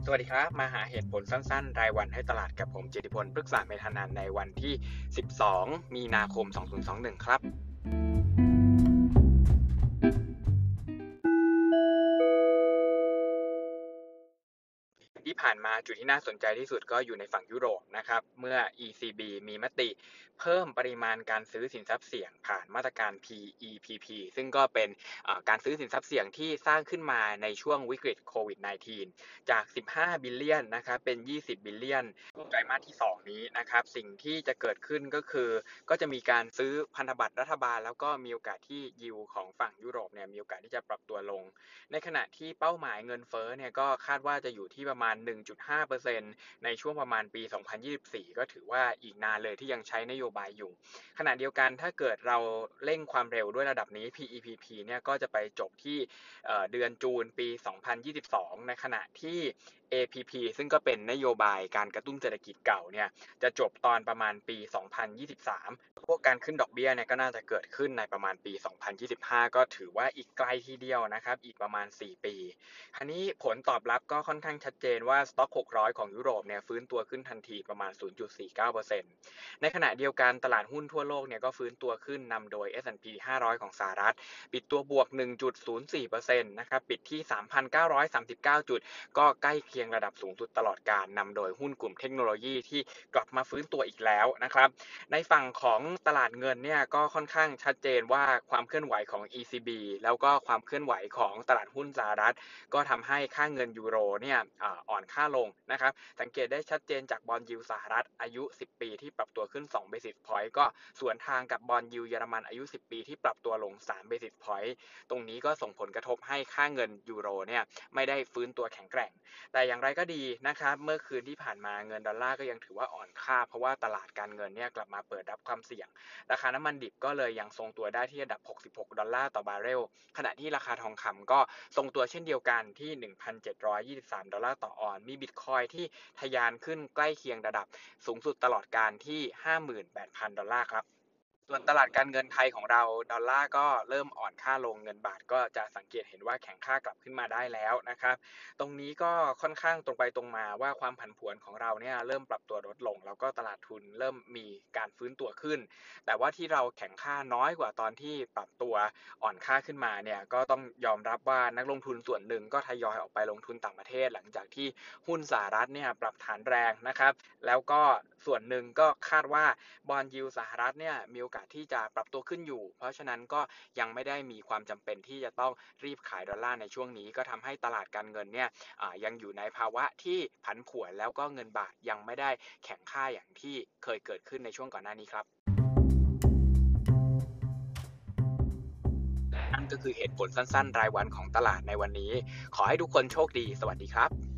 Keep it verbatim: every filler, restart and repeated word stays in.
สวัสดีครับมาหาเหตุผลสั้นๆรายวันให้ตลาดกับผมจิตติพลพฤกษาเมธานันท์ในวันที่สิบสองมีนาคมสองพันยี่สิบเอ็ดครับที่ผ่านมาจุดที่น่าสนใจที่สุดก็อยู่ในฝั่งยุโรปนะครับเมื่อ อี ซี บี มีมติเพิ่มปริมาณการซื้อสินทรัพย์เสี่ยงผ่านมาตรการ พี อี พี พี ซึ่งก็เป็นการซื้อสินทรัพย์เสี่ยงที่สร้างขึ้นมาในช่วงวิกฤตโควิด สิบเก้า จากสิบห้าบิลเลียนนะครับเป็นยี่สิบบิลเลียนไตรมาสที่สองนี้นะครับสิ่งที่จะเกิดขึ้นก็คือก็จะมีการซื้อพันธบัตรรัฐบาลแล้วก็มีโอกาสที่ยิวของฝั่งยุโรปเนี่ยมีโอกาสที่จะปรับตัวลงในขณะที่เป้าหมายเงินเฟ้อเนี่ยก็คาดว่าจะอยู่ที่ประมาณ หนึ่งจุดห้าเปอร์เซ็นต์ ในช่วงประมาณปี สองพันยี่สิบสี่ ก็ถือว่าอีกนานเลยที่ยังใช้นโยบายอยู่ขณะเดียวกันถ้าเกิดเราเร่งความเร็วด้วยระดับนี้ พี อี พี พี เนี่ยก็จะไปจบที่เดือนจูนปี สองพันยี่สิบสอง ในขณะที่ เอ พี พี ซึ่งก็เป็นนโยบายการกระตุ้นเศรษฐกิจเก่าเนี่ยจะจบตอนประมาณปี สองพันยี่สิบสาม พวกการขึ้นดอกเบี้ยเนี่ยก็น่าจะเกิดขึ้นในประมาณปี สองพันยี่สิบห้า ก็ถือว่าอีกไกลทีเดียวนะครับอีกประมาณ สี่ ปีคราวนี้ผลตอบรับก็ค่อนข้างชัดเจนว่าสต็อกหกร้อยของยุโรปเนี่ยฟื้นตัวขึ้นทันทีประมาณ ศูนย์จุดสี่เก้าเปอร์เซ็นต์ ในขณะเดียวกันตลาดหุ้นทั่วโลกเนี่ยก็ฟื้นตัวขึ้นนำโดย เอส แอนด์ พี ห้าร้อยของสหรัฐปิดตัวบวก หนึ่งจุดศูนย์สี่เปอร์เซ็นต์ นะครับปิดที่ สามพันเก้าร้อยสามสิบเก้า จุดก็ใกล้เคียงระดับสูงสุดตลอดการนำโดยหุ้นกลุ่มเทคโนโลยีที่กลับมาฟื้นตัวอีกแล้วนะครับในฝั่งของตลาดเงินเนี่ยก็ค่อนข้างชัดเจนว่าความเคลื่อนไหวของ อี ซี บี แล้วก็ความเคลื่อนไหวของตลาดหุ้นสหรัฐก็ทำให้ค่าเงินยูโรเนี่ยอ่อนค่าลงนะครับสังเกตได้ชัดเจนจากบอนด์ยิลด์สหรัฐอายุสิบปีที่ปรับตัวขึ้นสอง basis point ก็สวนทางกับบอนด์ยิลด์เยอรมันอายุสิบปีที่ปรับตัวลงสาม basis point ตรงนี้ก็ส่งผลกระทบให้ค่าเงินยูโรเนี่ยไม่ได้ฟื้นตัวแข็งแกร่งแต่อย่างไรก็ดีนะครับเมื่อคืนที่ผ่านมาเงินดอลลาร์ก็ยังถือว่าอ่อนค่าเพราะว่าตลาดการเงินเนี่ยกลับมาเปิดรับความเสี่ยงราคาน้ำมันดิบก็เลยยังทรงตัวได้ที่ระดับหกสิบหกดอลลาร์ต่อบาร์เรลขณะที่ราคาทองคำก็ทรงตัวเช่นเดียวกันที่ หนึ่งพันเจ็ดร้อยยี่สิบสามดอลลาร์ต่อออนซ์มีบิตคอยที่ทะยานขึ้นใกล้เคียงระดับสูงสุดตลอดการที่ ห้าหมื่นแปดพันดอลลาร์ครับส่วนตลาดการเงินไทยของเราดอลลาร์ก็เริ่มอ่อนค่าลงเงินบาทก็จะสังเกตเห็นว่าแข็งค่ากลับขึ้นมาได้แล้วนะครับตรงนี้ก็ค่อนข้างตรงไปตรงมาว่าความผันผวนของเราเนี่ยเริ่มปรับตัวลดลงแล้วก็ตลาดทุนเริ่มมีการฟื้นตัวขึ้นแต่ว่าที่เราแข็งค่าน้อยกว่าตอนที่ปรับตัวอ่อนค่าขึ้นมาเนี่ยก็ต้องยอมรับว่านักลงทุนส่วนหนึ่งก็ทยอยออกไปลงทุนต่างประเทศหลังจากที่หุ้นสหรัฐเนี่ยปรับฐานแรงนะครับแล้วก็ส่วนหนึ่งก็คาดว่าบอนด์ยิลด์สหรัฐเนี่ยมีโอกาสที่จะปรับตัวขึ้นอยู่เพราะฉะนั้นก็ยังไม่ได้มีความจำเป็นที่จะต้องรีบขายดอลลาร์ในช่วงนี้ก็ทำให้ตลาดการเงินเนี่ยยังอยู่ในภาวะที่ผันผวนแล้วก็เงินบาทยังไม่ได้แข็งค่าอย่างที่เคยเกิดขึ้นในช่วงก่อนหน้านี้ครับนั่นก็คือเหตุผลสั้นๆรายวันของตลาดในวันนี้ขอให้ทุกคนโชคดีสวัสดีครับ